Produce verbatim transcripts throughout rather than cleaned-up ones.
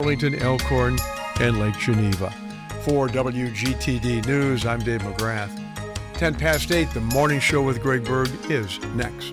Arlington, Elkhorn, and Lake Geneva. For W G T D News, I'm Dave McGrath. ten past eight, the morning show with Greg Berg is next.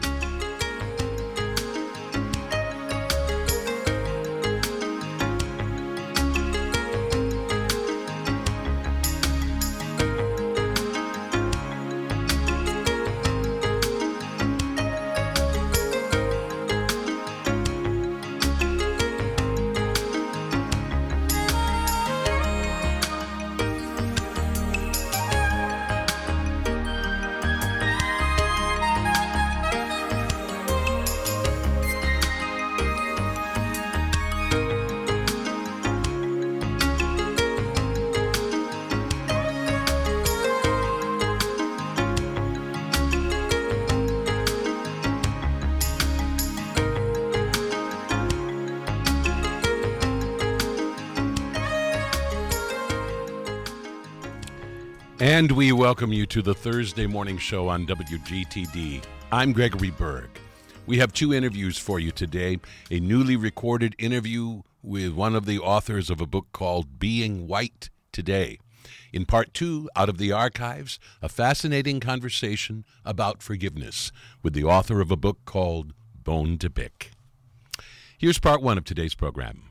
And we welcome you to the Thursday morning show on W G T D. I'm Gregory Berg. We have two interviews for you today. A newly recorded interview with one of the authors of a book called Being White Today. In part two, out of the archives, a fascinating conversation about forgiveness with the author of a book called Bone to Pick. Here's part one of today's program.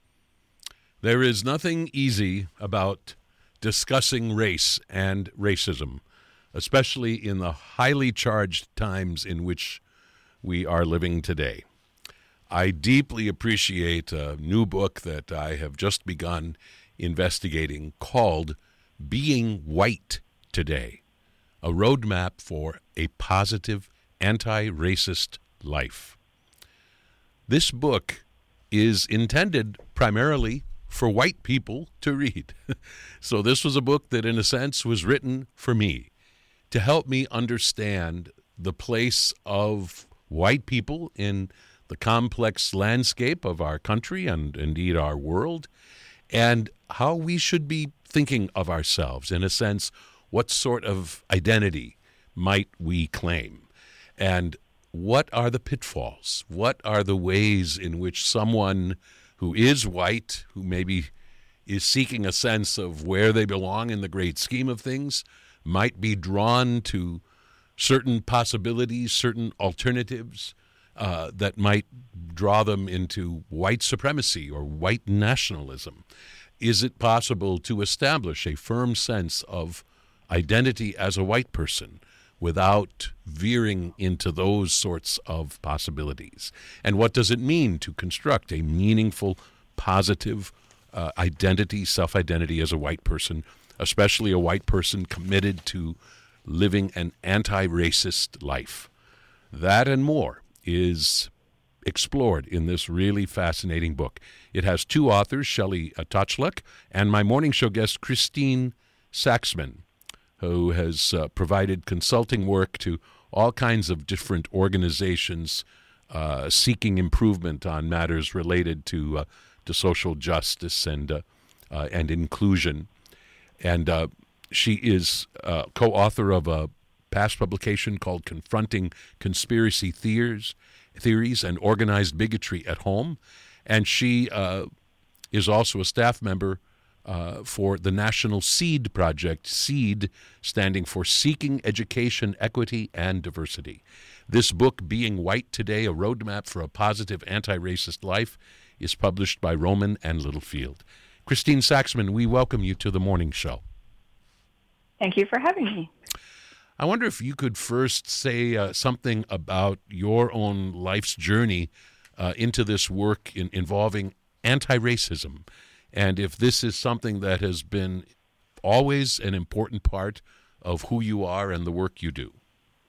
There is nothing easy about discussing race and racism, especially in the highly charged times in which we are living today. I deeply appreciate a new book that I have just begun investigating called Being White Today, a roadmap for a positive, anti-racist life. This book is intended primarily for white people to read. So this was a book that, in a sense, was written for me to help me understand the place of white people in the complex landscape of our country and indeed our world, and how we should be thinking of ourselves. In a sense, what sort of identity might we claim? And what are the pitfalls? What are the ways in which someone who is white, who maybe is seeking a sense of where they belong in the great scheme of things, might be drawn to certain possibilities, certain alternatives uh, that might draw them into white supremacy or white nationalism? Is it possible to establish a firm sense of identity as a white person without veering into those sorts of possibilities? And what does it mean to construct a meaningful, positive uh, identity, self-identity as a white person, especially a white person committed to living an anti-racist life? That and more is explored in this really fascinating book. It has two authors, Shelley Tochluk and my morning show guest, Christine Saxman, who has uh, provided consulting work to all kinds of different organizations uh, seeking improvement on matters related to uh, to social justice and uh, uh, and inclusion. And uh, she is uh, co-author of a past publication called Confronting Conspiracy Theories, Theories and Organized Bigotry at Home. And she uh, is also a staff member Uh, for the National SEED Project, SEED standing for Seeking Education, Equity, and Diversity. This book, Being White Today, A Roadmap for a Positive Anti-Racist Life, is published by Rowman and Littlefield. Christine Saxman, we welcome you to the morning show. Thank you for having me. I wonder if you could first say uh, something about your own life's journey uh, into this work in, involving anti-racism, and if this is something that has been always an important part of who you are and the work you do.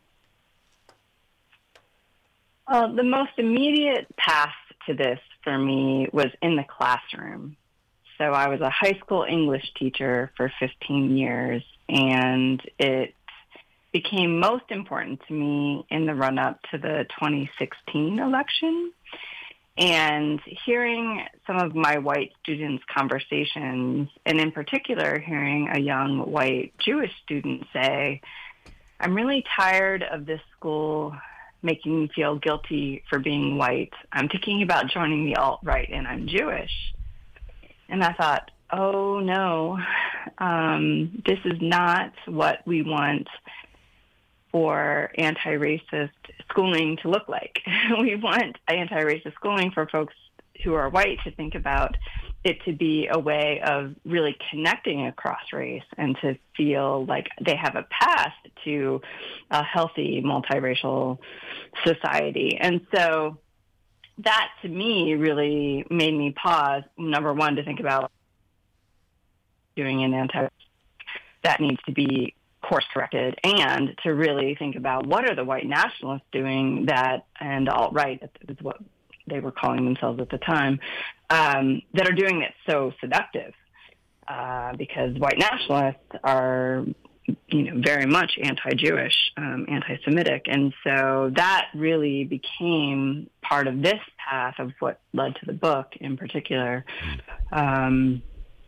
Uh, the most immediate path to this for me was in the classroom. So I was a high school English teacher for fifteen years, and it became most important to me in the run-up to the twenty sixteen election. And hearing some of my white students' conversations, and in particular hearing a young white Jewish student say, I'm really tired of this school making me feel guilty for being white. I'm thinking about joining the alt-right and I'm Jewish. And I thought, oh, no, um, this is not what we want for anti-racist schooling to look like. We want anti-racist schooling for folks who are white to think about it to be a way of really connecting across race and to feel like they have a path to a healthy multiracial society. And so that, to me, really made me pause, number one, to think about doing an anti that needs to be course corrected, and to really think about what are the white nationalists doing that, and alt-right is what they were calling themselves at the time, um, that are doing it so seductive, uh, because white nationalists are, you know, very much anti-Jewish, um, anti-Semitic. And so that really became part of this path of what led to the book in particular. Um,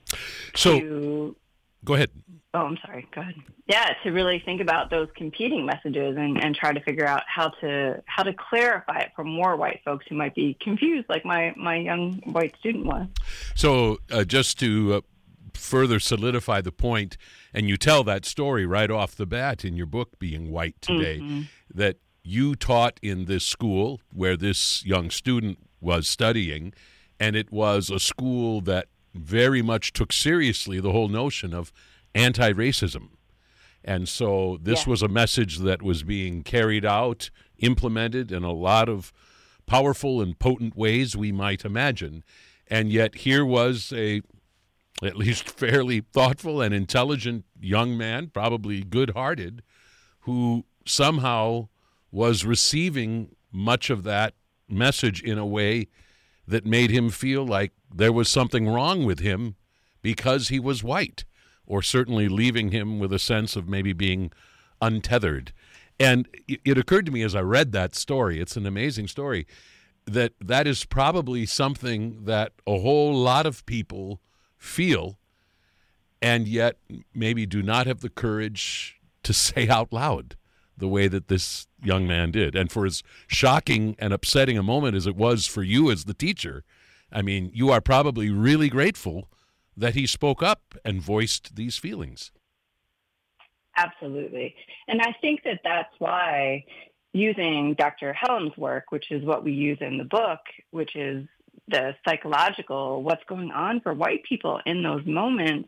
so to, go ahead. Oh, I'm sorry. Go ahead. Yeah, to really think about those competing messages and, and try to figure out how to how to clarify it for more white folks who might be confused, like my, my young white student was. So uh, just to uh, further solidify the point, and you tell that story right off the bat in your book, Being White Today, mm-hmm. that you taught in this school where this young student was studying, and it was a school that very much took seriously the whole notion of anti-racism. And so this yeah. was a message that was being carried out, implemented in a lot of powerful and potent ways we might imagine. And yet here was a at least fairly thoughtful and intelligent young man, probably good-hearted, who somehow was receiving much of that message in a way that made him feel like there was something wrong with him because he was white, or certainly leaving him with a sense of maybe being untethered. And it occurred to me as I read that story, it's an amazing story, that that is probably something that a whole lot of people feel and yet maybe do not have the courage to say out loud the way that this young man did. And for as shocking and upsetting a moment as it was for you as the teacher, I mean, you are probably really grateful that he spoke up and voiced these feelings. Absolutely. And I think that that's why using Doctor Hellam's work, which is what we use in the book, which is the psychological, what's going on for white people in those moments,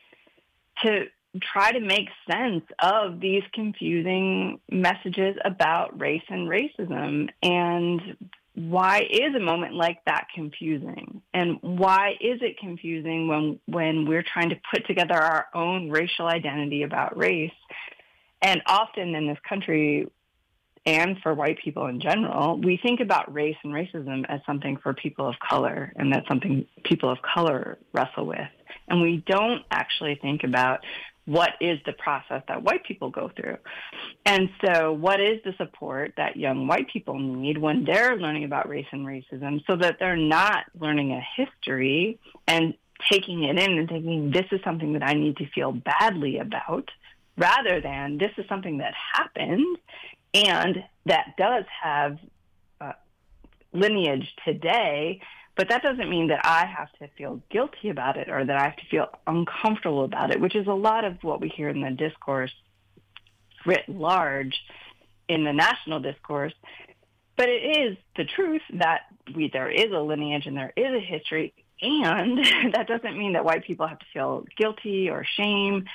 to try to make sense of these confusing messages about race and racism, and why is a moment like that confusing? And why is it confusing when when we're trying to put together our own racial identity about race? And often in this country, and for white people in general, we think about race and racism as something for people of color, and that's something people of color wrestle with. And we don't actually think about what is the process that white people go through. And so what is the support that young white people need when they're learning about race and racism, so that they're not learning a history and taking it in and thinking, this is something that I need to feel badly about, rather than this is something that happened and that does have uh, lineage today, but that doesn't mean that I have to feel guilty about it or that I have to feel uncomfortable about it, which is a lot of what we hear in the discourse writ large in the national discourse. But it is the truth that we, there is a lineage and there is a history, and that doesn't mean that white people have to feel guilty or shame.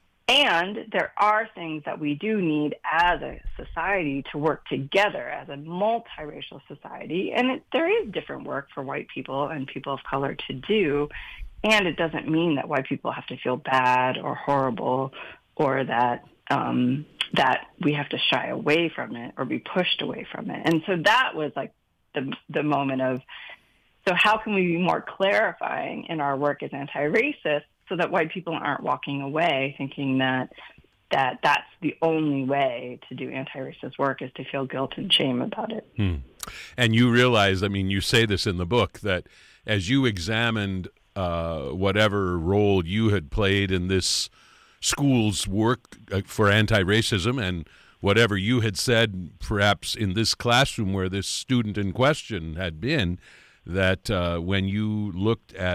And there are things that we do need as a society to work together as a multiracial society. And it, there is different work for white people and people of color to do. And it doesn't mean that white people have to feel bad or horrible, or that um, that we have to shy away from it or be pushed away from it. And so that was like the the moment of, so how can we be more clarifying in our work as anti-racist, so that white people aren't walking away thinking that that that's the only way to do anti-racist work, is to feel guilt and shame about it. Hmm. And you realize, I mean, you say this in the book, that as you examined uh, whatever role you had played in this school's work for anti-racism, and whatever you had said perhaps in this classroom where this student in question had been, that uh, when you looked at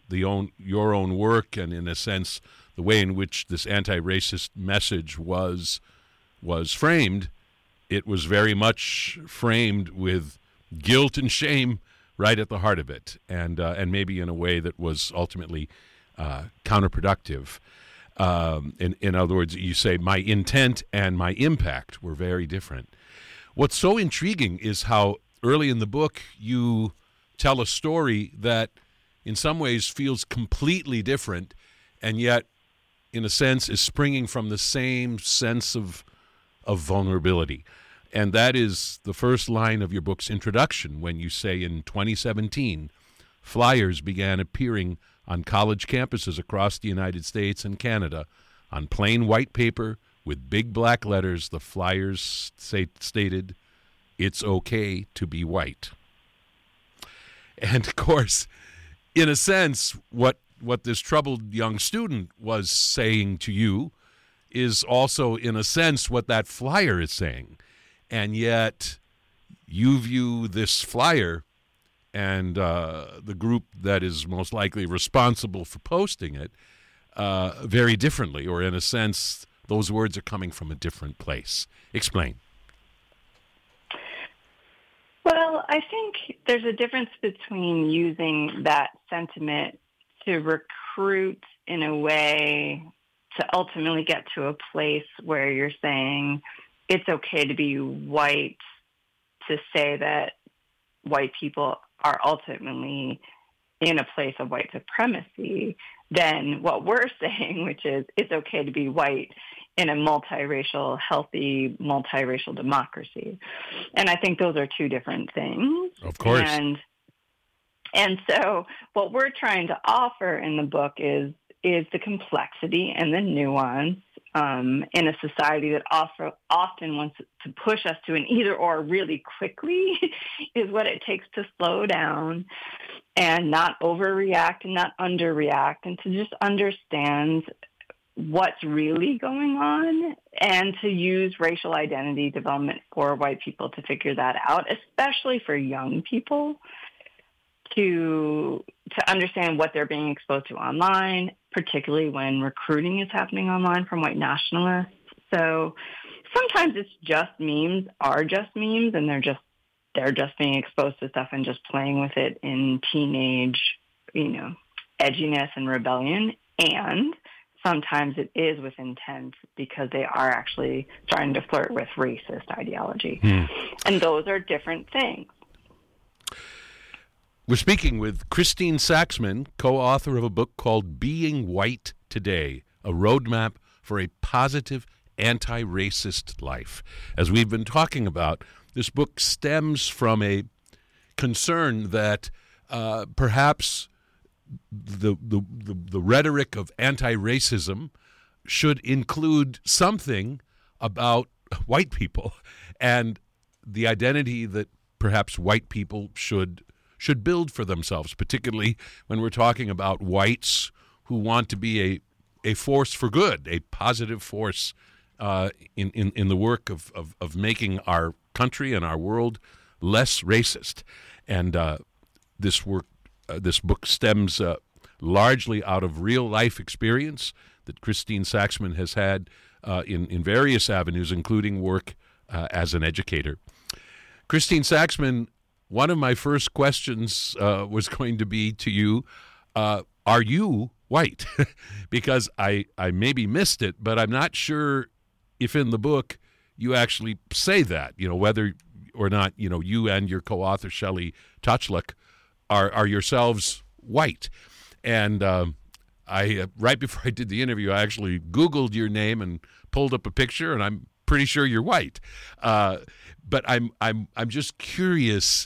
the own your own work, and in a sense, the way in which this anti-racist message was was framed, it was very much framed with guilt and shame right at the heart of it, and uh, and maybe in a way that was ultimately uh, counterproductive. Um, in, in other words, you say my intent and my impact were very different. What's so intriguing is how early in the book you tell a story that in some ways feels completely different, and yet in a sense is springing from the same sense of of vulnerability. And that is the first line of your book's introduction, when you say in twenty seventeen, flyers began appearing on college campuses across the United States and Canada. On plain white paper with big black letters, the flyers say, stated, "It's okay to be white." And of course, in a sense, what what this troubled young student was saying to you is also, in a sense, what that flyer is saying. And yet you view this flyer and uh, the group that is most likely responsible for posting it uh, very differently, or in a sense, those words are coming from a different place. Explain. Well, I think there's a difference between using that sentiment to recruit in a way to ultimately get to a place where you're saying it's okay to be white, to say that white people are ultimately in a place of white supremacy, than what we're saying, which is it's okay to be white in a multiracial, healthy, multiracial democracy. And I think those are two different things. Of course. And and so what we're trying to offer in the book is is the complexity and the nuance um, in a society that offer, often wants to push us to an either-or really quickly is what it takes to slow down and not overreact and not underreact, and to just understand what's really going on, and to use racial identity development for white people to figure that out, especially for young people, to to understand what they're being exposed to online, particularly when recruiting is happening online from white nationalists. So sometimes it's just memes are just memes, and they're just they're just being exposed to stuff and just playing with it in teenage, you know, edginess and rebellion. And sometimes it is with intent, because they are actually starting to flirt with racist ideology. Hmm. And those are different things. We're speaking with Christine Saxman, co-author of a book called Being White Today, a roadmap for a positive anti-racist life. As we've been talking about, this book stems from a concern that uh, perhaps the, the, the, the rhetoric of anti-racism should include something about white people and the identity that perhaps white people should should build for themselves, particularly when we're talking about whites who want to be a, a force for good, a positive force uh, in, in, in the work of, of, of making our country and our world less racist. And uh, this work, uh, this book stems uh, largely out of real life experience that Christine Saxman has had uh, in, in various avenues, including work uh, as an educator. Christine Saxman, one of my first questions uh, was going to be to you, uh, are you white? Because I, I maybe missed it, but I'm not sure if in the book you actually say that, you know, whether or not, you know, you and your co-author Shelley Touchluck are, are yourselves white. And um, I, uh, right before I did the interview, I actually Googled your name and pulled up a picture, and I'm pretty sure you're white. Uh, but I'm, I'm, I'm just curious.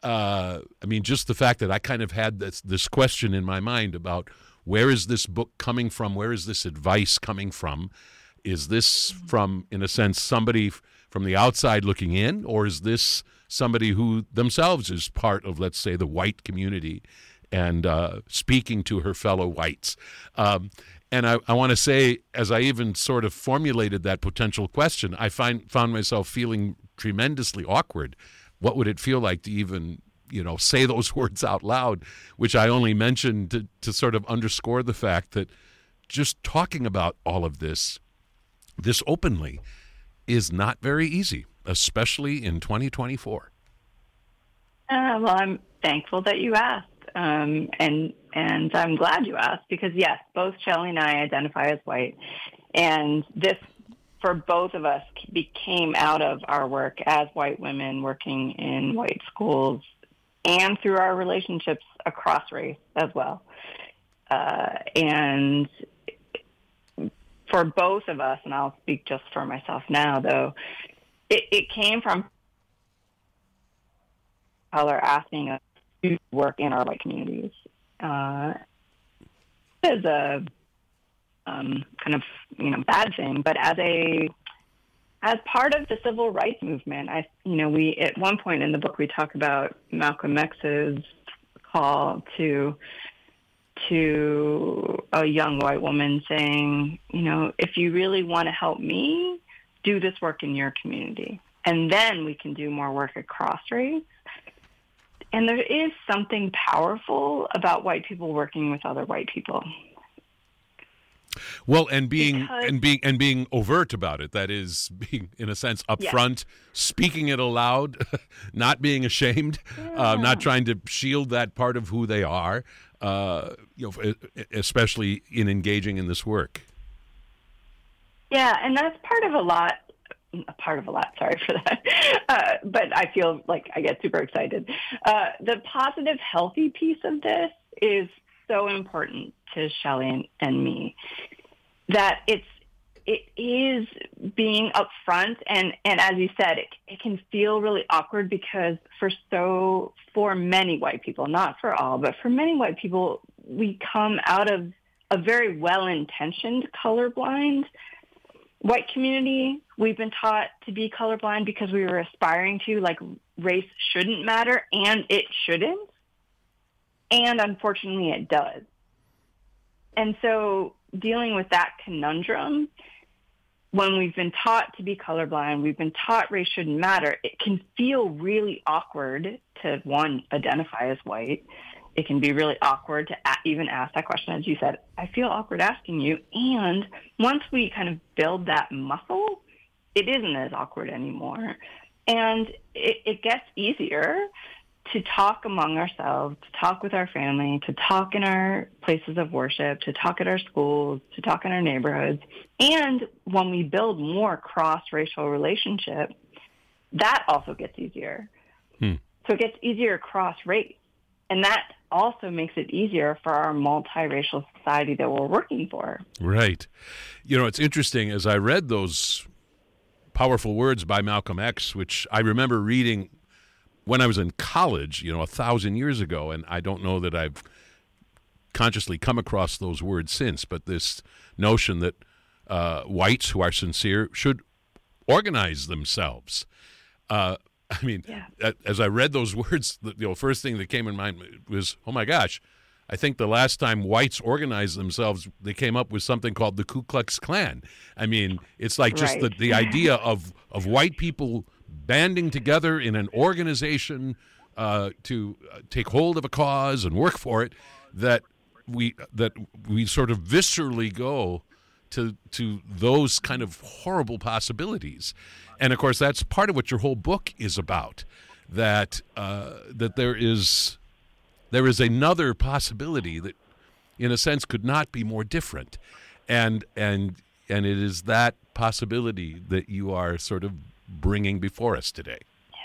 Uh, I mean, just the fact that I kind of had this, this question in my mind about where is this book coming from? Where is this advice coming from? Is this from, in a sense, somebody f- from the outside looking in, or is this somebody who themselves is part of, let's say, the white community and uh, speaking to her fellow whites? Um, and I, I want to say, as I even sort of formulated that potential question, I find found myself feeling tremendously awkward. What would it feel like to even, you know, say those words out loud, which I only mentioned to, to sort of underscore the fact that just talking about all of this, this openly, is not very easy, especially in twenty twenty-four. Uh, well, I'm thankful that you asked, um, and and I'm glad you asked because, yes, both Shelley and I identify as white, and this, for both of us, became out of our work as white women working in white schools and through our relationships across race as well. Uh, and for both of us, and I'll speak just for myself now, though, it, it came from color asking us to work in our white communities. Uh, as a um, kind of, you know, bad thing, but as a as part of the civil rights movement, I, you know, we at one point in the book we talk about Malcolm X's call to to a young white woman saying, you know, if you really want to help me, do this work in your community, and then we can do more work across race. And there is something powerful about white people working with other white people. Well, and being Because, and being and being overt about it. That is, being in a sense upfront, yeah. speaking it aloud, not being ashamed, yeah. uh, not trying to shield that part of who they are. Uh, you know, especially in engaging in this work. Yeah, and that's part of a lot. A part of a lot. Sorry for that, uh, but I feel like I get super excited. Uh, the positive, healthy piece of this is so important to Shelley and, and me, that it's it is being upfront, and, and as you said, it it can feel really awkward because for so for many white people, not for all, but for many white people, we come out of a very well-intentioned colorblind white community. We've been taught to be colorblind because we were aspiring to, like, race shouldn't matter, and it shouldn't. And unfortunately, it does. And so dealing with that conundrum, when we've been taught to be colorblind, we've been taught race shouldn't matter, it can feel really awkward to, one, identify as white. It can be really awkward to even ask that question. As you said, I feel awkward asking you. And once we kind of build that muscle, it isn't as awkward anymore. And it, it gets easier to talk among ourselves, to talk with our family, to talk in our places of worship, to talk at our schools, to talk in our neighborhoods. And when we build more cross-racial relationships, that also gets easier. Hmm. So it gets easier across race. And that also makes it easier for our multiracial society that we're working for. Right. You know, it's interesting, as I read those powerful words by Malcolm X, which I remember reading when I was in college, you know, a thousand years ago, and I don't know that I've consciously come across those words since, but this notion that uh, whites who are sincere should organize themselves. Uh, I mean, yeah. As I read those words, the you know, first thing that came in mind was, oh my gosh, I think the last time whites organized themselves, they came up with something called the Ku Klux Klan. I mean, it's like just right. the, the idea of, of white people banding together in an organization uh, to uh, take hold of a cause and work for it, that we that we sort of viscerally go to to those kind of horrible possibilities. And of course, that's part of what your whole book is about. That uh, that there is there is another possibility that, in a sense, could not be more different, and and and it is that possibility that you are sort of bringing before us today.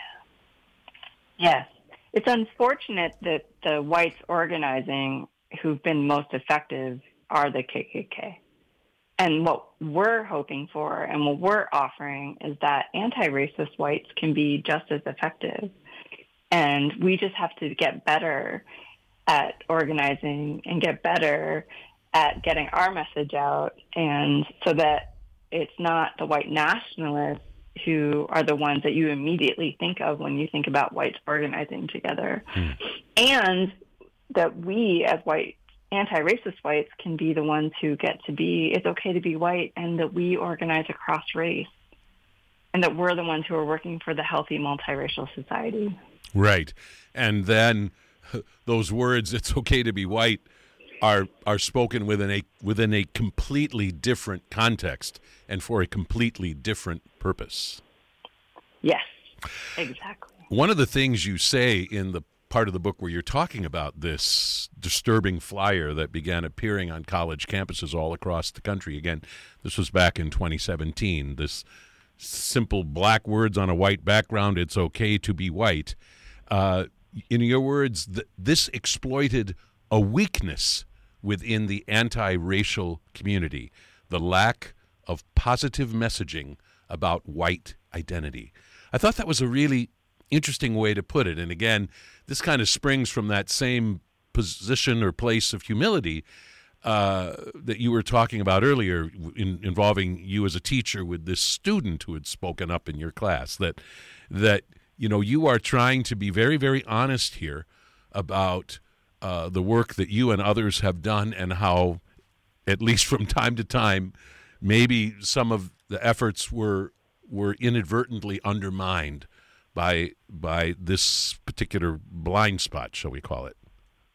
Yeah. Yes, it's unfortunate that the whites organizing who've been most effective are the K K K. And what we're hoping for and what we're offering is that anti-racist whites can be just as effective. And we just have to get better at organizing and get better at getting our message out, and so that it's not the white nationalists who are the ones that you immediately think of when you think about whites organizing together. Hmm. And that we as white anti-racist whites can be the ones who get to be, it's okay to be white, and that we organize across race, and that we're the ones who are working for the healthy multiracial society. Right. And then those words, it's okay to be white, are are spoken within a within a completely different context and for a completely different purpose. Yes, exactly. One of the things you say in the part of the book where you're talking about this disturbing flyer that began appearing on college campuses all across the country, again, this was back in twenty seventeen, this simple black words on a white background, it's okay to be white. Uh, in your words, th- this exploited a weakness within the anti-racial community, the lack of positive messaging about white identity. I thought that was a really interesting way to put it. And again, this kind of springs from that same position or place of humility uh, that you were talking about earlier in, involving you as a teacher with this student who had spoken up in your class, that, that you know, you are trying to be very, very honest here about uh, the work that you and others have done and how, at least from time to time, maybe some of the efforts were were inadvertently undermined by by this particular blind spot, shall we call it?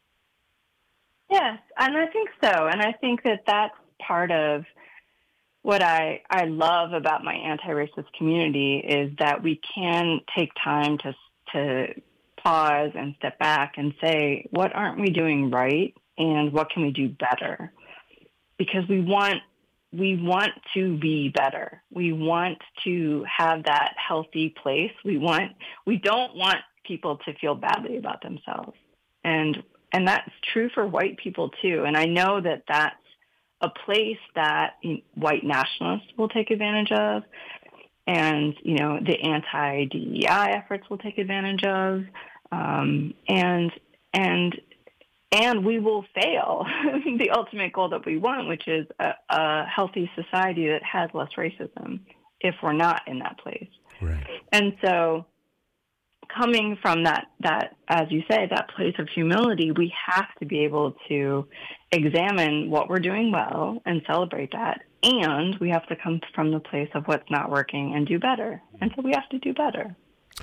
Yes, and I think so. And I think that that's part of what I, I love about my anti-racist community is that we can take time to to pause and step back and say, what aren't we doing right and what can we do better? Because we want we want to be better. We want to have that healthy place. We want we don't want people to feel badly about themselves. And and that's true for white people too. And I know that that's a place that white nationalists will take advantage of, and you know the anti-D E I efforts will take advantage of, um, and and and we will fail the ultimate goal that we want, which is a, a healthy society that has less racism, if we're not in that place. Right. And so, coming from that, that, as you say, that place of humility, we have to be able to examine what we're doing well and celebrate that. And we have to come from the place of what's not working and do better. And so we have to do better.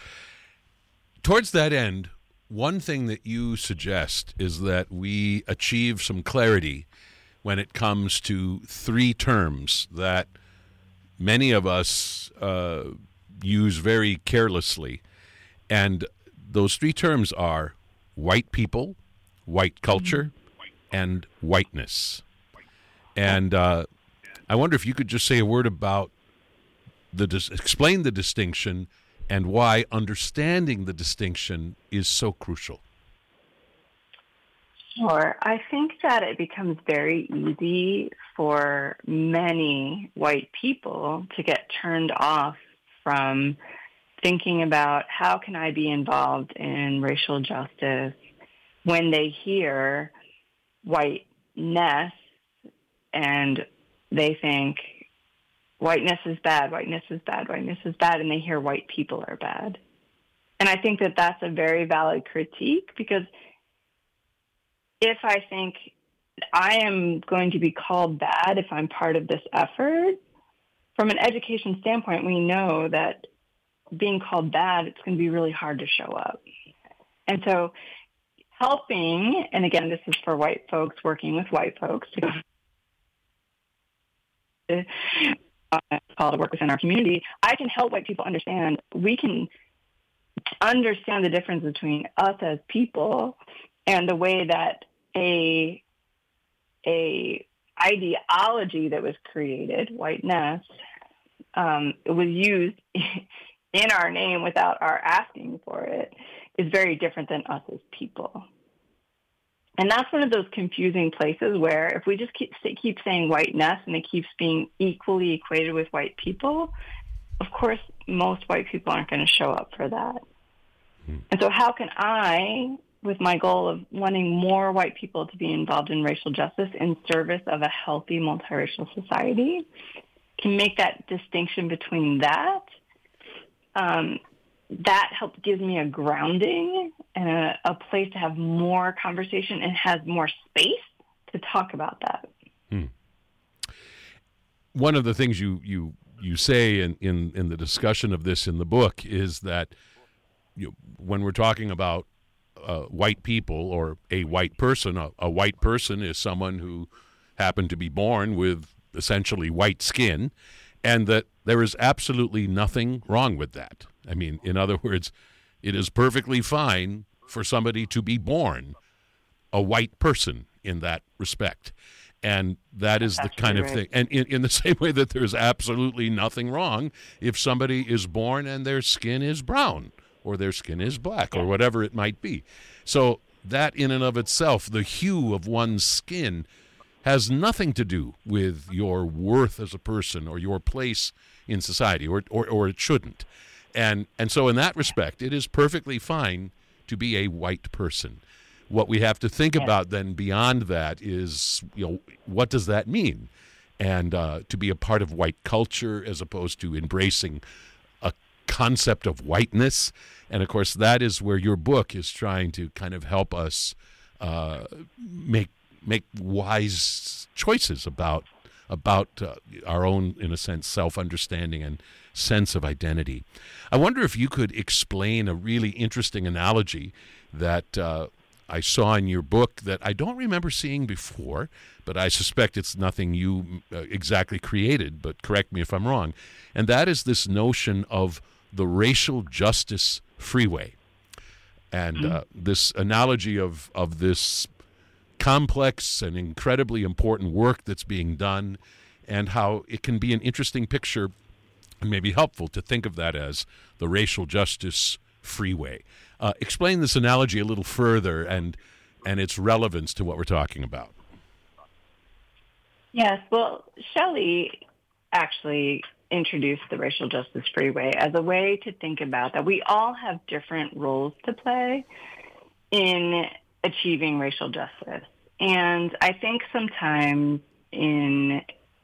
Towards that end, one thing that you suggest is that we achieve some clarity when it comes to three terms that many of us uh, use very carelessly. And those three terms are white people, white culture, and whiteness. And uh, I wonder if you could just say a word about the dis- explain the distinction and why understanding the distinction is so crucial. Sure. I think that it becomes very easy for many white people to get turned off from thinking about how can I be involved in racial justice when they hear whiteness and they think whiteness is bad, whiteness is bad, whiteness is bad, and they hear white people are bad. And I think that that's a very valid critique, because if I think I am going to be called bad if I'm part of this effort, from an education standpoint, we know that being called bad, it's going to be really hard to show up. And so helping, and again, this is for white folks working with white folks to uh, call to work within our community, I can help white people understand, we can understand the difference between us as people and the way that a, a ideology that was created, whiteness, um, it was used in our name without our asking for it, is very different than us as people. And that's one of those confusing places where if we just keep keep saying whiteness and it keeps being equally equated with white people, of course, most white people aren't going to show up for that. Hmm. And so how can I, with my goal of wanting more white people to be involved in racial justice in service of a healthy multiracial society, can make that distinction between that, um, that helps give me a grounding and a, a place to have more conversation and has more space to talk about that. Hmm. One of the things you, you, you say in, in, in the discussion of this in the book is that you, when we're talking about uh, white people or a white person, a, a white person is someone who happened to be born with essentially white skin, and that there is absolutely nothing wrong with that. I mean, in other words, it is perfectly fine for somebody to be born a white person in that respect. And that is the kind of thing. And in, in the same way that there's absolutely nothing wrong if somebody is born and their skin is brown or their skin is black or whatever it might be. So that in and of itself, the hue of one's skin, has nothing to do with your worth as a person or your place in society, or, or, or it shouldn't. And and so in that respect, it is perfectly fine to be a white person. What we have to think yeah. about then beyond that is, you know, what does that mean? And uh, to be a part of white culture as opposed to embracing a concept of whiteness. And, of course, that is where your book is trying to kind of help us uh, make make wise choices about about uh, our own, in a sense, self-understanding and sense of identity. I wonder if you could explain a really interesting analogy that uh, I saw in your book that I don't remember seeing before, but I suspect it's nothing you uh, exactly created, but correct me if I'm wrong, and that is this notion of the racial justice freeway. And uh, this analogy of, of this complex and incredibly important work that's being done, and how it can be an interesting picture and maybe helpful to think of that as the racial justice freeway. Uh, explain this analogy a little further and and its relevance to what we're talking about. Yes, well, Shelley actually introduced the racial justice freeway as a way to think about that we all have different roles to play in achieving racial justice. And I think sometimes in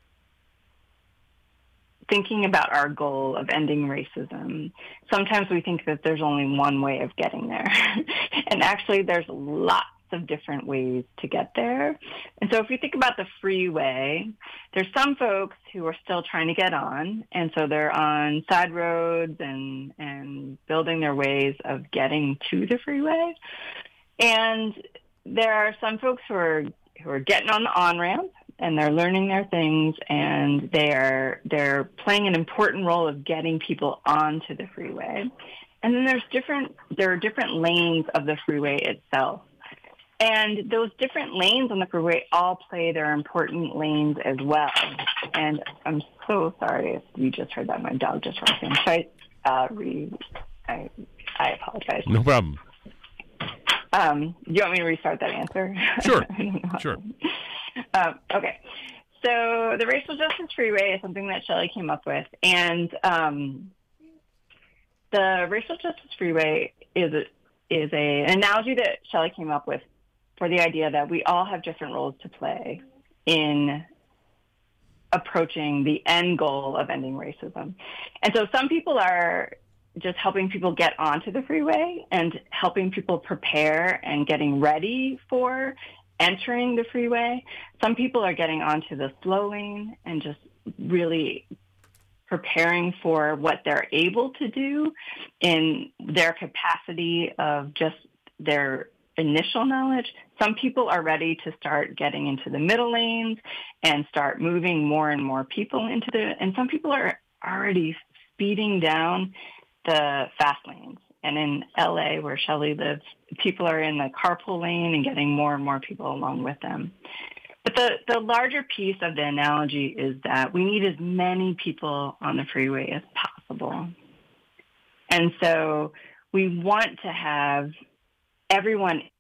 thinking about our goal of ending racism, sometimes we think that there's only one way of getting there. And actually there's lots of different ways to get there. And so if you think about the freeway, there's some folks who are still trying to get on, and so they're on side roads and, and building their ways of getting to the freeway. And there are some folks who are who are getting on the on-ramp, and they're learning their things, and they're they're playing an important role of getting people onto the freeway. And then there's different there are different lanes of the freeway itself. And those different lanes on the freeway all play their important lanes as well. And I'm so sorry if you just heard that. My dog just walked in. Should I uh, read? I, I apologize. No problem. Um, do you want me to restart that answer? Sure, sure. Um, okay. So the racial justice freeway is something that Shelley came up with. And um, the racial justice freeway is a, is a, an analogy that Shelley came up with for the idea that we all have different roles to play in approaching the end goal of ending racism. And so some people are just helping people get onto the freeway and helping people prepare and getting ready for entering the freeway. Some people are getting onto the slow lane and just really preparing for what they're able to do in their capacity of just their initial knowledge. Some people are ready to start getting into the middle lanes and start moving more and more people into the, and some people are already speeding down the fast lanes. And in L A, where Shelley lives, people are in the carpool lane and getting more and more people along with them. But the, the larger piece of the analogy is that we need as many people on the freeway as possible. And so we want to have everyone in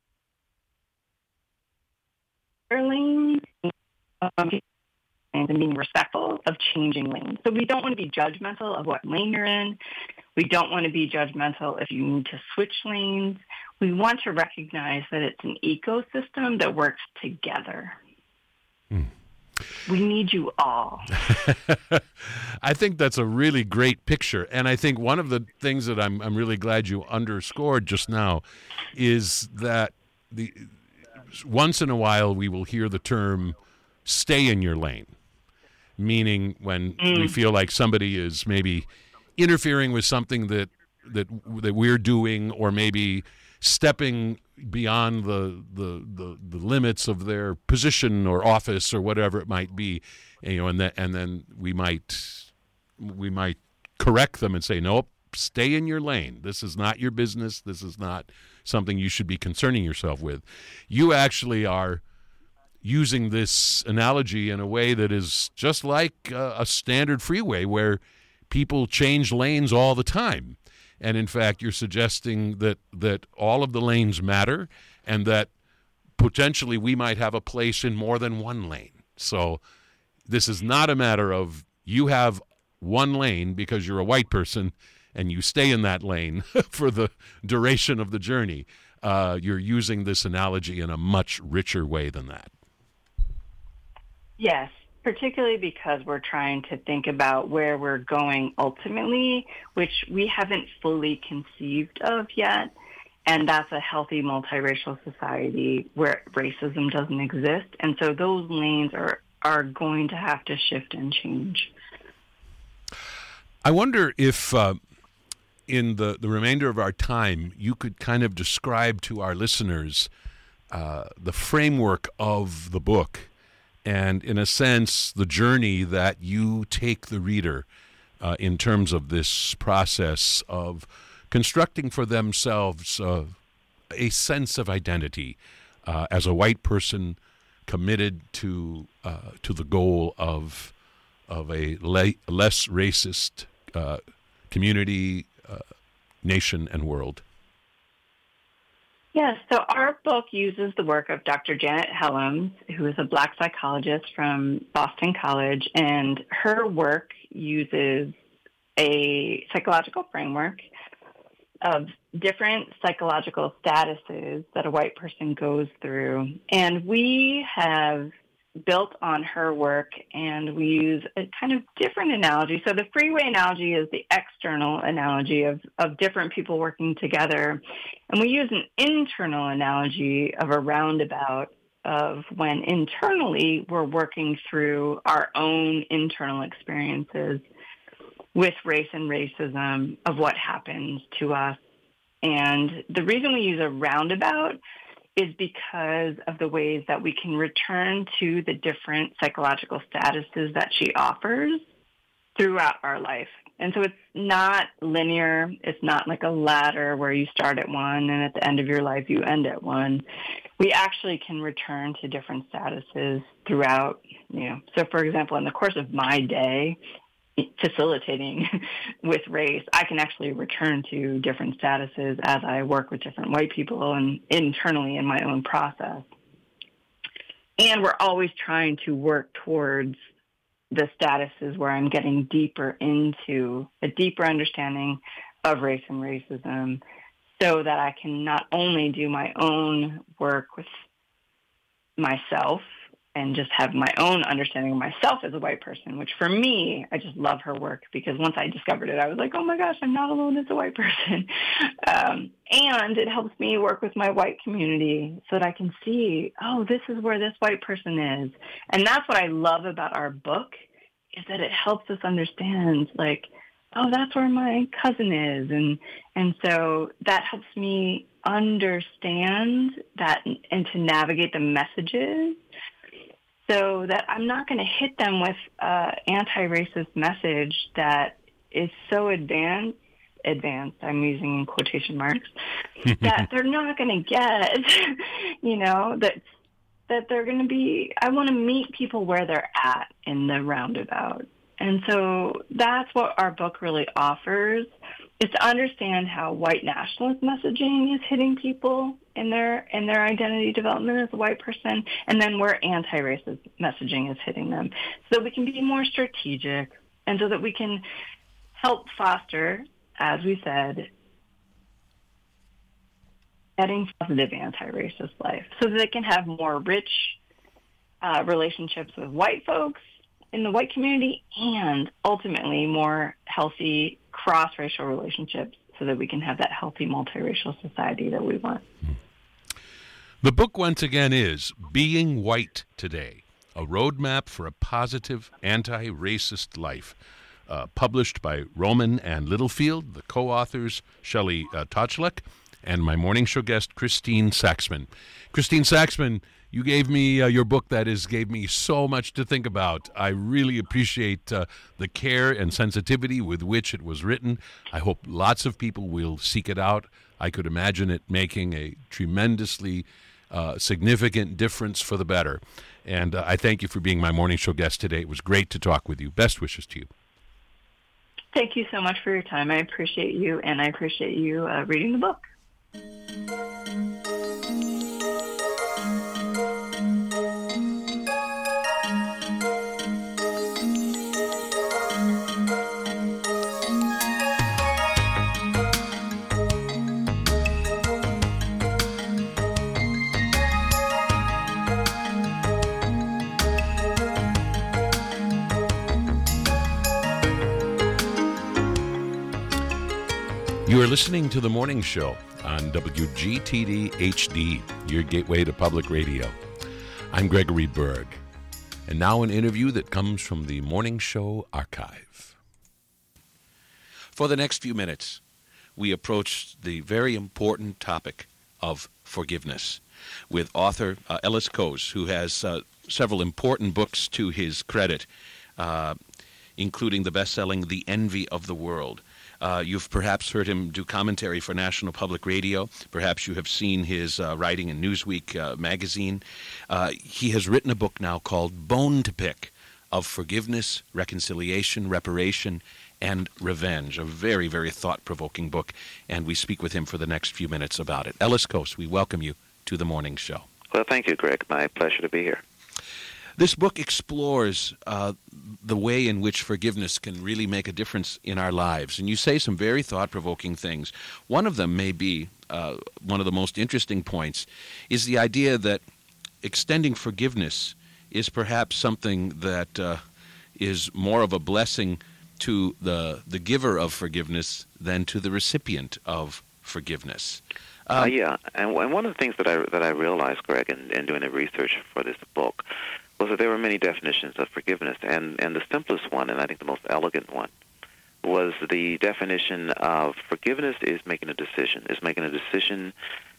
their lane um, and being respectful of changing lanes. So we don't want to be judgmental of what lane you're in. We don't want to be judgmental if you need to switch lanes. We want to recognize that it's an ecosystem that works together. Hmm. We need you all. I think that's a really great picture. And I think one of the things that I'm I'm really glad you underscored just now is that the once in a while we will hear the term stay in your lane, meaning when mm. we feel like somebody is maybe interfering with something that that that we're doing, or maybe stepping beyond the, the the the limits of their position or office or whatever it might be, you know, and then and then we might we might correct them and say, nope, stay in your lane. This is not your business. This is not something you should be concerning yourself with. You actually are using this analogy in a way that is just like uh, a standard freeway where people change lanes all the time. And in fact, you're suggesting that, that all of the lanes matter and that potentially we might have a place in more than one lane. So this is not a matter of you have one lane because you're a white person and you stay in that lane for the duration of the journey. Uh, you're using this analogy in a much richer way than that. Yes, particularly because we're trying to think about where we're going ultimately, which we haven't fully conceived of yet. And that's a healthy multiracial society where racism doesn't exist. And so those lanes are, are going to have to shift and change. I wonder if uh, in the, the remainder of our time, you could kind of describe to our listeners uh, the framework of the book and, in a sense, the journey that you take the reader uh, in terms of this process of constructing for themselves uh, a sense of identity uh, as a white person committed to uh, to the goal of of a le- less racist uh, community, uh, nation, and world. Yes, so our book uses the work of Doctor Janet Helms, who is a Black psychologist from Boston College, and her work uses a psychological framework of different psychological statuses that a white person goes through. And we have built on her work, and we use a kind of different analogy. So the freeway analogy is the external analogy of, of different people working together. And we use an internal analogy of a roundabout of when internally we're working through our own internal experiences with race and racism of what happens to us. And the reason we use a roundabout is because of the ways that we can return to the different psychological statuses that she offers throughout our life. And so it's not linear. It's not like a ladder where you start at one and at the end of your life you end at one. We actually can return to different statuses throughout, you know. So for example, in the course of my day, facilitating with race, I can actually return to different statuses as I work with different white people and internally in my own process. And we're always trying to work towards the statuses where I'm getting deeper into a deeper understanding of race and racism so that I can not only do my own work with myself and just have my own understanding of myself as a white person, which for me, I just love her work because once I discovered it, I was like, oh my gosh, I'm not alone as a white person. Um, and it helps me work with my white community so that I can see, oh, this is where this white person is. And that's what I love about our book is that it helps us understand, like, oh, that's where my cousin is. And, and so that helps me understand that and to navigate the messages so that I'm not going to hit them with an anti-racist message that is so advanced, advanced, I'm using in quotation marks, that they're not going to get, you know, that that they're going to be, I want to meet people where they're at in the roundabout. And so that's what our book really offers, is to understand how white nationalist messaging is hitting people in their in their identity development as a white person, and then where anti-racist messaging is hitting them, so that we can be more strategic and so that we can help foster, as we said, getting positive anti-racist life so that they can have more rich uh, relationships with white folks in the white community and ultimately more healthy cross-racial relationships so that we can have that healthy multiracial society that we want. The book, once again, is Being White Today, a roadmap for a positive anti-racist life. uh, published by Roman and Littlefield, the co-authors Shelley uh, Tochlik, and my morning show guest, Christine Saxman. Christine Saxman, you gave me uh, your book that is gave me so much to think about. I really appreciate uh, the care and sensitivity with which it was written. I hope lots of people will seek it out. I could imagine it making a tremendously uh, significant difference for the better. And uh, I thank you for being my morning show guest today. It was great to talk with you. Best wishes to you. Thank you so much for your time. I appreciate you, and I appreciate you uh, reading the book. You are listening to The Morning Show on W G T D H D, your gateway to public radio. I'm Gregory Berg, and now an interview that comes from the Morning Show archive. For the next few minutes, we approach the very important topic of forgiveness with author uh, Ellis Cose, who has uh, several important books to his credit, uh, including the best-selling The Envy of the World. Uh, you've perhaps heard him do commentary for National Public Radio. Perhaps you have seen his uh, writing in Newsweek uh, magazine. Uh, he has written a book now called Bone to Pick, of Forgiveness, Reconciliation, Reparation, and Revenge. A very, very thought-provoking book, and we speak with him for the next few minutes about it. Ellis Cose, we welcome you to the morning show. Well, thank you, Greg. My pleasure to be here. This book explores uh, the way in which forgiveness can really make a difference in our lives. And you say some very thought-provoking things. One of them may be, uh, one of the most interesting points, is the idea that extending forgiveness is perhaps something that uh, is more of a blessing to the, the giver of forgiveness than to the recipient of forgiveness. Um, uh, yeah, and, and one of the things that I, that I realized, Greg, in, in doing the research for this book, was that there were many definitions of forgiveness, and, and the simplest one, and I think the most elegant one, was the definition of forgiveness is making a decision, is making a decision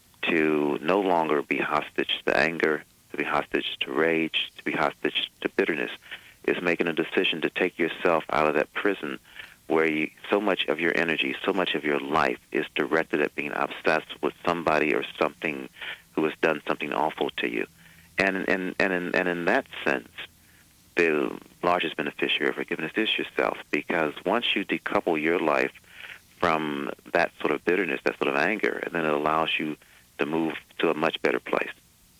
to no longer be hostage to anger, to be hostage to rage, to be hostage to bitterness, is making a decision to take yourself out of that prison where you, so much of your energy, so much of your life is directed at being obsessed with somebody or something who has done something awful to you. And, and, and, in, and in that sense, the largest beneficiary of forgiveness is yourself, because once you decouple your life from that sort of bitterness, that sort of anger, and then it allows you to move to a much better place.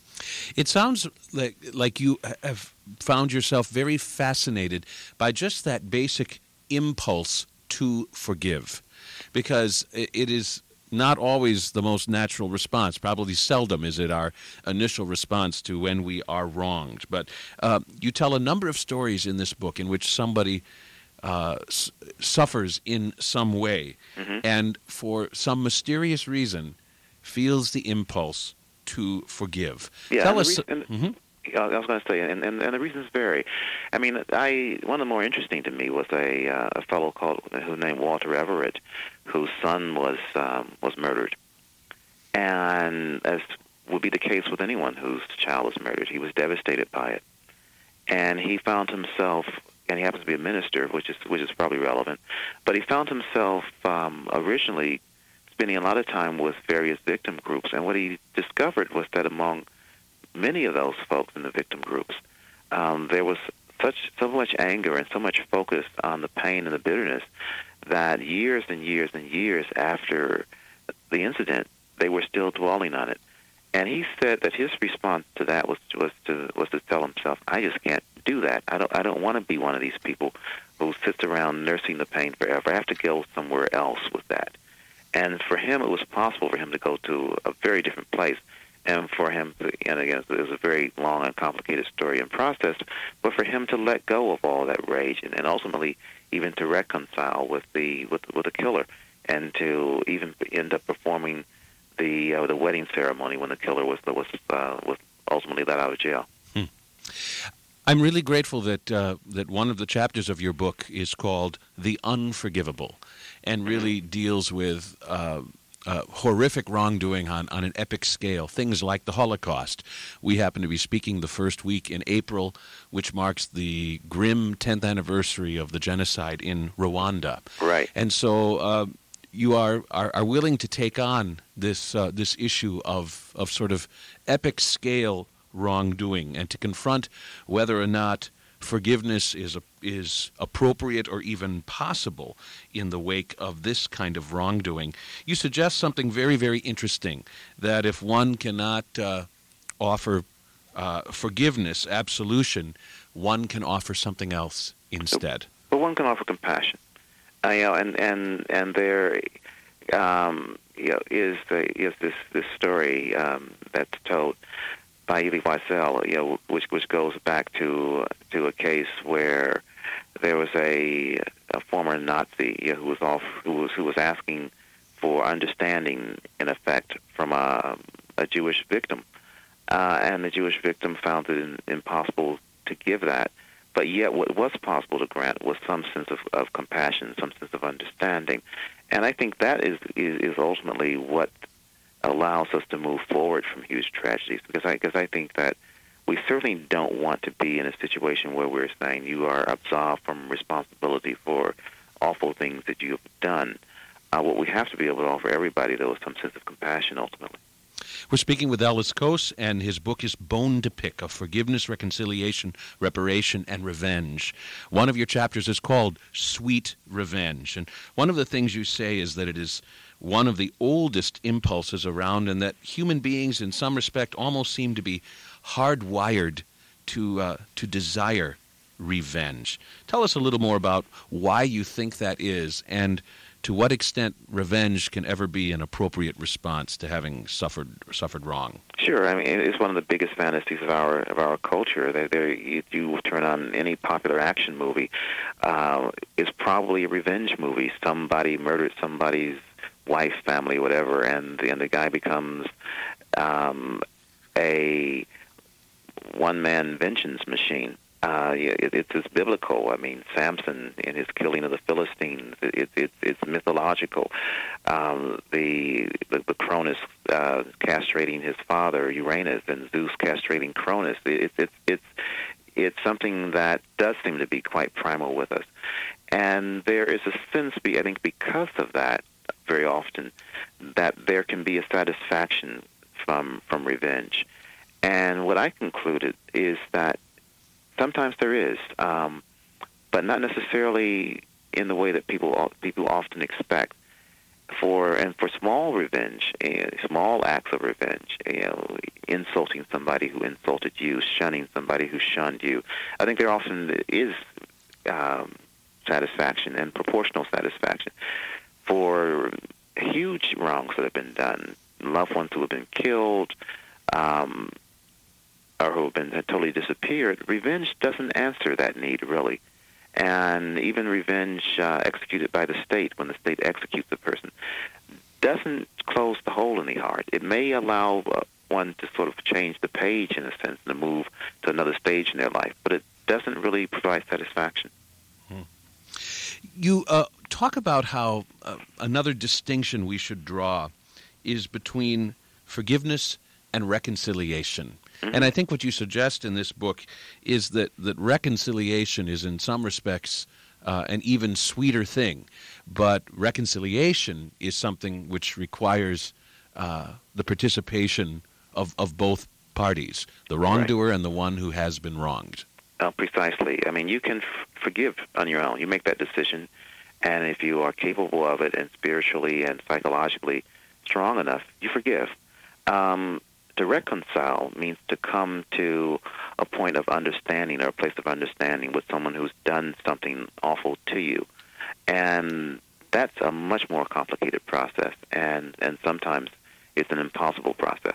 It sounds like, like you have found yourself very fascinated by just that basic impulse to forgive, because it is not always the most natural response. Probably seldom is it our initial response to when we are wronged. But uh, you tell a number of stories in this book in which somebody uh, s- suffers in some way, mm-hmm. and for some mysterious reason feels the impulse to forgive. Yeah, tell and us. The re- and, mm-hmm. I was going to say, and, and, and the reasons vary. I mean, I one of the more interesting to me was a uh, a fellow called who named Walter Everett, whose son was um, was murdered, and as would be the case with anyone whose child was murdered, he was devastated by it, and he found himself, and he happens to be a minister, which is which is probably relevant, but he found himself um, originally spending a lot of time with various victim groups, and what he discovered was that among many of those folks in the victim groups, um, there was such so much anger and so much focus on the pain and the bitterness that years and years and years after the incident, they were still dwelling on it. And he said that his response to that was was to was to tell himself, "I just can't do that. I don't I don't want to be one of these people who sits around nursing the pain forever. I have to go somewhere else with that." And for him, it was possible for him to go to a very different place. And for him, to, and again, it was a very long and complicated story and process, but for him to let go of all that rage and, and ultimately even to reconcile with the with, with the killer, and to even end up performing the uh, the wedding ceremony when the killer was was uh, was ultimately let out of jail. Hmm. I'm really grateful that uh, that one of the chapters of your book is called The Unforgivable, and really deals with uh, uh, horrific wrongdoing on, on an epic scale, things like the Holocaust. We happen to be speaking the first week in April, which marks the grim tenth anniversary of the genocide in Rwanda. Right. And so uh, you are, are, are willing to take on this uh, this issue of, of sort of epic scale wrongdoing, and to confront whether or not forgiveness is a, is appropriate or even possible in the wake of this kind of wrongdoing. You suggest something very, very interesting, that if one cannot uh, offer uh, forgiveness, absolution, one can offer something else instead. Well, one can offer compassion. Uh, you know, and and and there, um, you know, is the is this this story um, that's told by Elie Wiesel, you know, which which goes back to to a case where there was a, a former Nazi, you know, who was off who was who was asking for understanding, in effect, from a, a Jewish victim, uh, and the Jewish victim found it in, impossible to give that. But yet, what was possible to grant was some sense of, of compassion, some sense of understanding, and I think that is is, is ultimately what allows us to move forward from huge tragedies, because I because I think that we certainly don't want to be in a situation where we're saying you are absolved from responsibility for awful things that you have done. Uh, what we have to be able to offer everybody, though, is some sense of compassion ultimately. We're speaking with Ellis Cose, and his book is Bone to Pick, of Forgiveness, Reconciliation, Reparation, and Revenge. One of your chapters is called Sweet Revenge, and one of the things you say is that it is one of the oldest impulses around, and that human beings, in some respect, almost seem to be hardwired to uh, to desire revenge. Tell us a little more about why you think that is, and to what extent revenge can ever be an appropriate response to having suffered suffered wrong. Sure, I mean, it's one of the biggest fantasies of our of our culture. There, there, if you turn on any popular action movie, uh, it's probably a revenge movie. Somebody murdered somebody's wife, family, whatever, and the, and the guy becomes um, a one-man vengeance machine. Uh, it, it's, it's biblical. I mean, Samson in his killing of the Philistines, it, it, it's mythological. Um, the, the the Cronus uh, castrating his father Uranus, and Zeus castrating Cronus. It, it, it's it's something that does seem to be quite primal with us, and there is a sense, I think, because of that, very often, that there can be a satisfaction from from revenge. And what I concluded is that sometimes there is, um, but not necessarily in the way that people people often expect. For and for small revenge, uh, small acts of revenge, you know, insulting somebody who insulted you, shunning somebody who shunned you, I think there often is um, satisfaction and proportional satisfaction. For huge wrongs that have been done, loved ones who have been killed, um, or who have been have totally disappeared, revenge doesn't answer that need, really. And even revenge uh, executed by the state, when the state executes a person, doesn't close the hole in the heart. It may allow uh, one to sort of change the page, in a sense, and to move to another stage in their life, but it doesn't really provide satisfaction. Hmm. You uh, talk about how uh, another distinction we should draw is between forgiveness and reconciliation. Mm-hmm. And I think what you suggest in this book is that, that reconciliation is in some respects uh, an even sweeter thing, but reconciliation is something which requires uh, the participation of, of both parties, the wrongdoer right. and the one who has been wronged. Uh, precisely. I mean, you can f- forgive on your own. You make that decision, and if you are capable of it and spiritually and psychologically strong enough, you forgive. Um, to reconcile means to come to a point of understanding or a place of understanding with someone who's done something awful to you. And that's a much more complicated process, and, and sometimes it's an impossible process.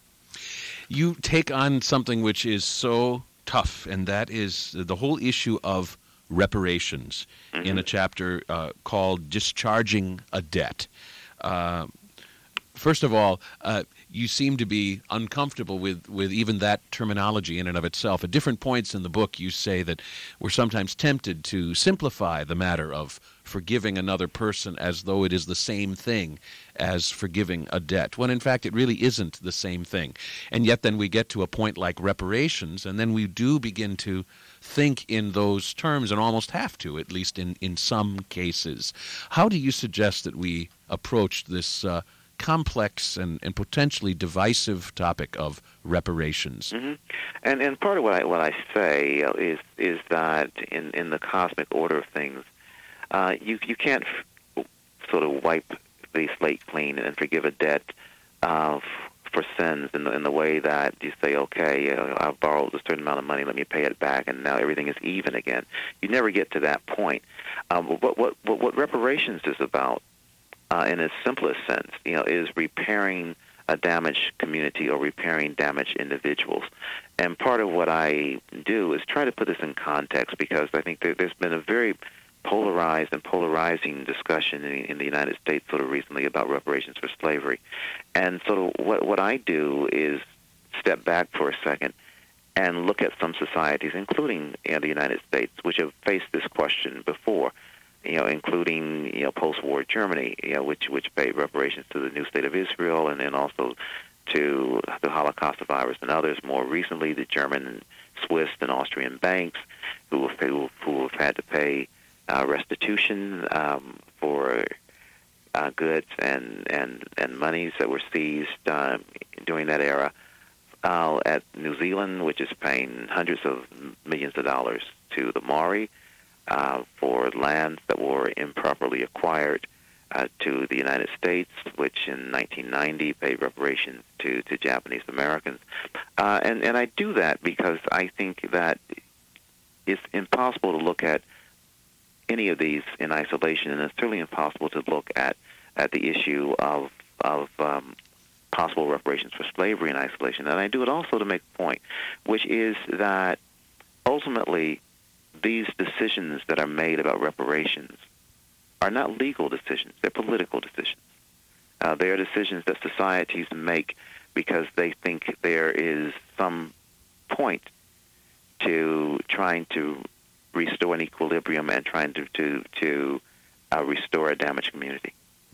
You take on something which is so tough, and that is the whole issue of reparations mm-hmm. in a chapter uh, called Discharging a Debt. Uh, first of all, uh, you seem to be uncomfortable with, with even that terminology in and of itself. At different points in the book, you say that we're sometimes tempted to simplify the matter of forgiving another person as though it is the same thing as forgiving a debt, when in fact it really isn't the same thing. And yet then we get to a point like reparations, and then we do begin to think in those terms, and almost have to, at least in, in some cases. How do you suggest that we approach this uh, complex and, and potentially divisive topic of reparations? Mm-hmm. And and part of what I what I say is is that in, in the cosmic order of things, uh, you you can't f- sort of wipe the slate clean and forgive a debt uh, for sins in the, in the way that you say, okay, uh, I've borrowed a certain amount of money, let me pay it back, and now everything is even again. You never get to that point. Um, what, what, what, what reparations is about, uh, in its simplest sense, you know, is repairing a damaged community or repairing damaged individuals. And part of what I do is try to put this in context, because I think there, there's been a very polarized and polarizing discussion in, in the United States sort of recently about reparations for slavery. And so what, what I do is step back for a second and look at some societies, including you know, the United States, which have faced this question before, you know, including you know post-war Germany, you know, which which paid reparations to the new state of Israel, and then also to the Holocaust survivors and others. More recently, the German, Swiss, and Austrian banks who have, who, who have had to pay Uh, restitution um, for uh, goods and, and, and monies that were seized uh, during that era. Uh, at New Zealand, which is paying hundreds of millions of dollars to the Maori uh, for lands that were improperly acquired. Uh, to the United States, which in nineteen ninety paid reparations to, to Japanese Americans. Uh, and, and I do that because I think that it's impossible to look at any of these in isolation, and it's certainly impossible to look at, at the issue of of um, possible reparations for slavery in isolation. And I do it also to make a point, which is that ultimately these decisions that are made about reparations are not legal decisions. They're political decisions. Uh, they are decisions that societies make because they think there is some point to trying to restore an equilibrium and trying to to, to uh, restore a damaged community.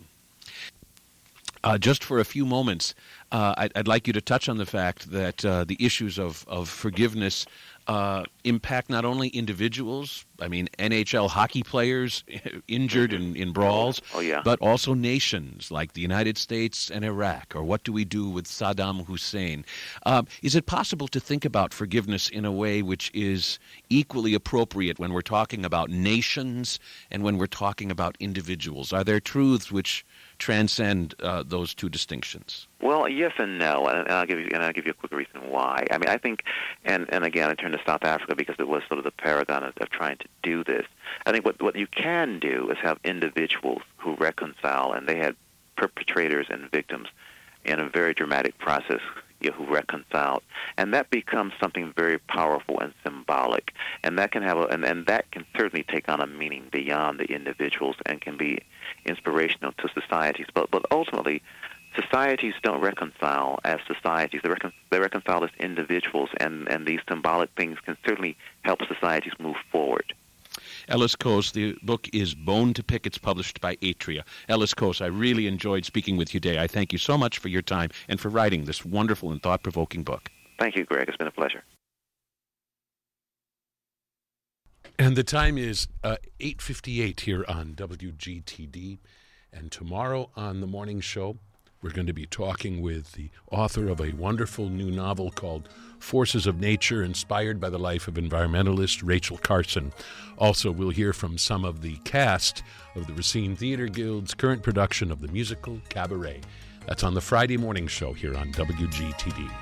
Uh, just for a few moments, uh, I'd, I'd like you to touch on the fact that uh, the issues of, of forgiveness uh, impact not only individuals, I mean N H L hockey players injured in, in brawls, oh, yeah. but also nations like the United States and Iraq, or what do we do with Saddam Hussein? Um, is it possible to think about forgiveness in a way which is equally appropriate when we're talking about nations and when we're talking about individuals? Are there truths which transcend uh, those two distinctions? Well, yes and no, and, and I'll give you and I'll give you a quick reason why. I mean, I think, and and again, I turn to South Africa because it was sort of the paradigm of, of trying to do this. I think what what you can do is have individuals who reconcile, and they had perpetrators and victims in a very dramatic process, you know, who reconciled, and that becomes something very powerful and symbolic, and that can have a and, and that can certainly take on a meaning beyond the individuals and can be inspirational to societies. But but ultimately, societies don't reconcile as societies. They, recon- they reconcile as individuals, and, and these symbolic things can certainly help societies move forward. Ellis Cose, the book is Bone to Pick. It's published by Atria. Ellis Cose, I really enjoyed speaking with you today. I thank you so much for your time and for writing this wonderful and thought-provoking book. Thank you, Greg. It's been a pleasure. And the time is uh, eight fifty-eight here on W G T D. And tomorrow on the morning show, we're going to be talking with the author of a wonderful new novel called Forces of Nature, inspired by the life of environmentalist Rachel Carson. Also, we'll hear from some of the cast of the Racine Theater Guild's current production of the musical Cabaret. That's on the Friday morning show here on W G T D.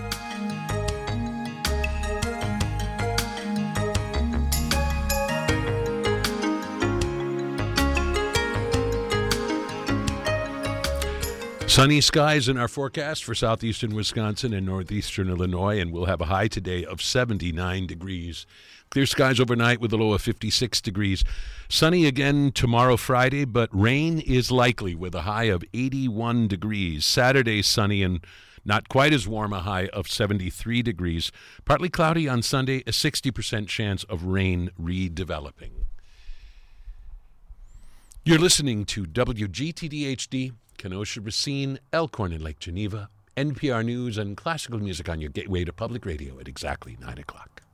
Sunny skies in our forecast for southeastern Wisconsin and northeastern Illinois, and we'll have a high today of seventy-nine degrees. Clear skies overnight with a low of fifty-six degrees. Sunny again tomorrow, Friday, but rain is likely with a high of eighty-one degrees. Saturday, sunny and not quite as warm, a high of seventy-three degrees. Partly cloudy on Sunday, a sixty percent chance of rain redeveloping. You're listening to W G T D H D, Kenosha, Racine, Elkhorn, and Lake Geneva. N P R News and classical music on your gateway to public radio at exactly nine o'clock.